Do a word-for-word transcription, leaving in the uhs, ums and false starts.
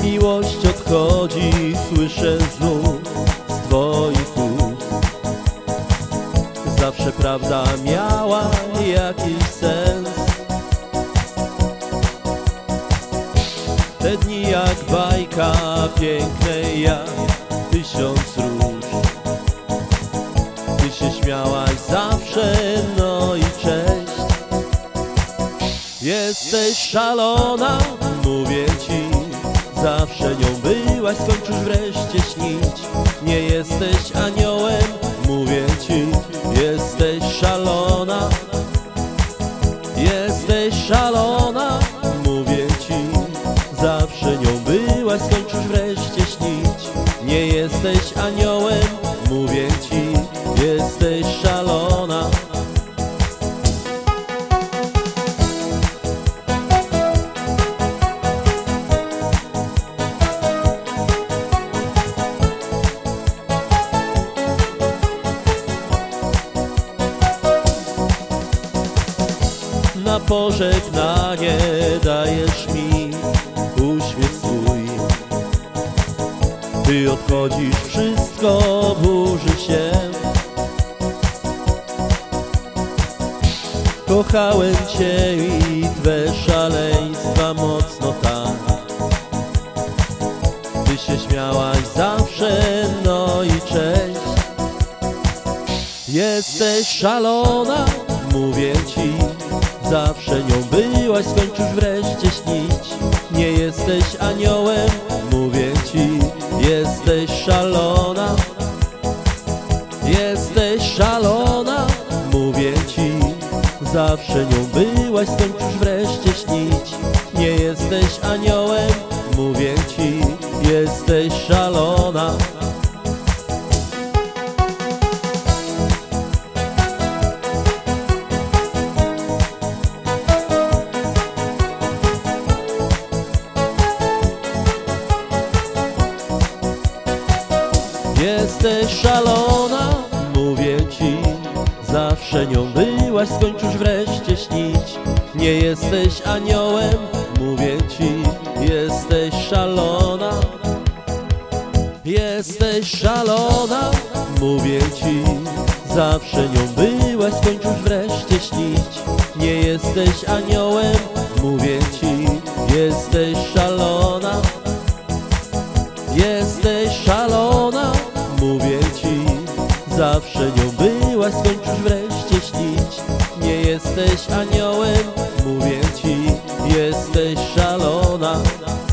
miłość odchodzi, słyszę znów z twoich ust. Zawsze prawda miała jakiś sens. Te dni jak bajka, piękne jak tysiąc róż. Ty się śmiałaś zawsze, no i cześć. Jesteś szalona, mówię ci, zawsze nią byłaś, skończysz wreszcie śnić. Nie jesteś aniołem, mówię ci, jesteś szalona. Jesteś szalona, mówię ci, zawsze nią byłaś, skończysz wreszcie śnić. Nie jesteś aniołem, mówię ci, jesteś szalona. Na pożegnanie dajesz mi uśmiech swój. Ty odchodzisz, wszystko burzy się. Kochałem cię i twe szaleństwa mocno tak. Ty się śmiałaś zawsze, no i cześć. Jesteś szalona, mówię ci, zawsze nią byłaś, skończysz wreszcie śnić. Nie jesteś aniołem, mówię ci, jesteś szalona. Jesteś szalona, mówię ci, zawsze nią byłaś, skończysz wreszcie śnić. Nie jesteś aniołem, mówię ci, jesteś szalona. Jesteś szalona, mówię ci, zawsze nią byłaś, skończysz wreszcie śnić. Nie jesteś aniołem, mówię ci, jesteś szalona. Jesteś szalona, mówię ci, zawsze nią byłaś, skończysz wreszcie śnić. Nie jesteś aniołem, mówię ci, jesteś szalona. Jesteś szalona, mówię ci, zawsze nią byłaś, skończysz wreszcie śnić. Nie jesteś aniołem, mówię ci, jesteś szalona.